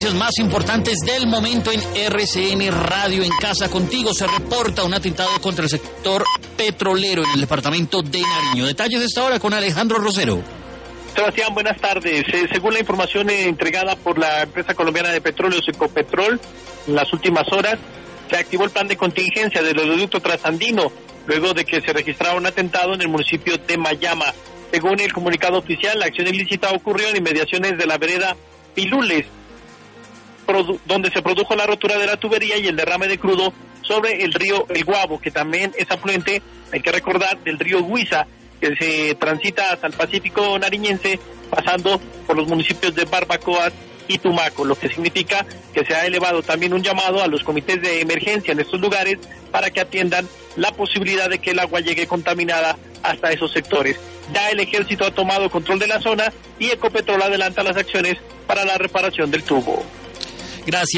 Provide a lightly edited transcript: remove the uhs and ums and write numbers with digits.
Más importantes del momento en RCN Radio. En casa contigo se reporta un atentado contra el sector petrolero en el departamento de Nariño. Detalles de esta hora con Alejandro Rosero. Sebastián, buenas tardes. Según la información entregada por la empresa colombiana de petróleos Ecopetrol, en las últimas horas se activó el plan de contingencia del oleoducto trasandino luego de que se registrara un atentado en el municipio de Mayama. Según el comunicado oficial, la acción ilícita ocurrió en inmediaciones de la vereda Pilules, donde se produjo la rotura de la tubería y el derrame de crudo sobre el río El Guabo, que también es afluente, hay que recordar, del río Huiza, que se transita hasta el Pacífico nariñense, pasando por los municipios de Barbacoas y Tumaco, lo que significa que se ha elevado también un llamado a los comités de emergencia en estos lugares para que atiendan la posibilidad de que el agua llegue contaminada hasta esos sectores. Ya el ejército ha tomado control de la zona y Ecopetrol adelanta las acciones para la reparación del tubo. Gracias.